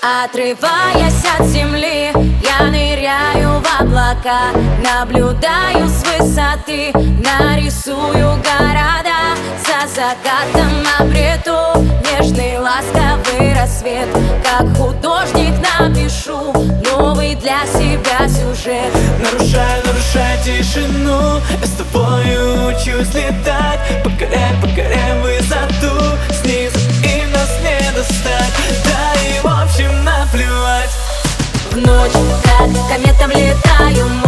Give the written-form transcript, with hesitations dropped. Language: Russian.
Отрываясь от земли, я ныряю в облака, наблюдаю с высоты, нарисую города. За закатом обрету нежный ласковый рассвет. Как художник напишу новый для себя сюжет. Нарушай тишину, я с тобою учусь летать. Покоряй высоту, снизу и нас не достать. Да и в общем наплевать. В ночь, как кометом летаю.